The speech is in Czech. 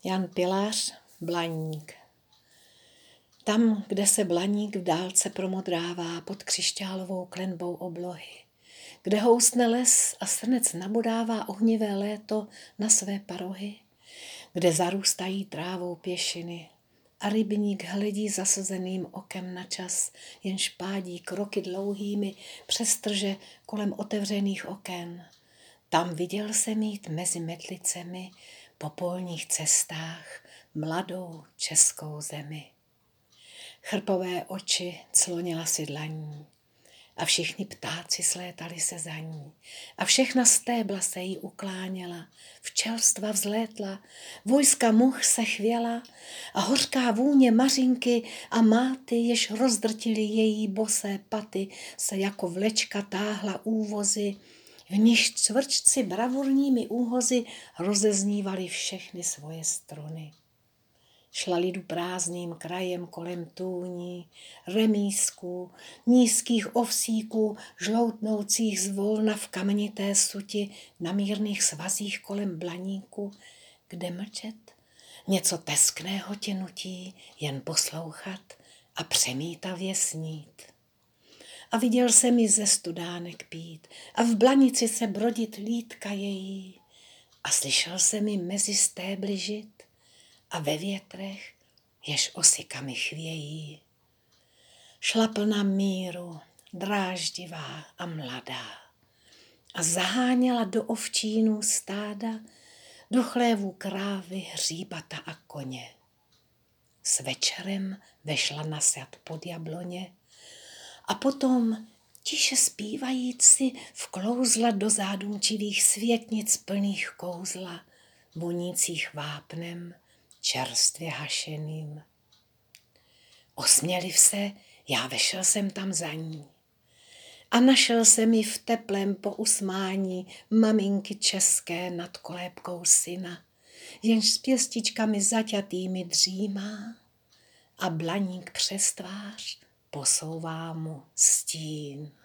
Jan Pilař, Blaník. Tam, kde se Blaník v dálce promodrává pod křišťálovou klenbou oblohy, kde housne les a srnec nabodává ohnivé léto na své parohy, kde zarůstají trávou pěšiny a rybník hledí zasazeným okem na čas, jenž pádí kroky dlouhými přes trže kolem otevřených oken. Tam viděl jsem jít mezi metlicemi po polních cestách mladou českou zemi. Chrpové oči clonila si dlaní a všichni ptáci slétali se za ní a všechna stébla se jí ukláněla, včelstva vzlétla, vojska much se chvěla a hořká vůně mařinky a máty, jež rozdrtily její bosé paty, se jako vlečka táhla úvozy, v níž cvrčci bravurními úhozy rozeznívali všechny svoje struny. Šla lidu prázdným krajem kolem tůní, remízků, nízkých ovsíků, žloutnoucích zvolna v kamenité suti na mírných svazích kolem Blaníku, kde mlčet, něco teskného tě nutí, jen poslouchat a přemítavě snít. A viděl jsem ji ze studánek pít a v Blanici se brodit lítka její a slyšel jsem ji mezi stébly žit a ve větrech, jež osykami chvějí. Šla plná míru, dráždivá a mladá a zaháněla do ovčínů stáda, do chlévů krávy, hříbata a koně. S večerem vešla na sad pod jabloně a potom tiše zpívající vklouzla do zádumčivých světnic plných kouzla, vonících vápnem, čerstvě hašeným. Osměliv se, já vešel jsem tam za ní a našel jsem ji v teplém pousmání maminky české nad kolébkou syna, jenž s pěstičkami zaťatými dřímá a Blaník přes tvář posouvá mu stín.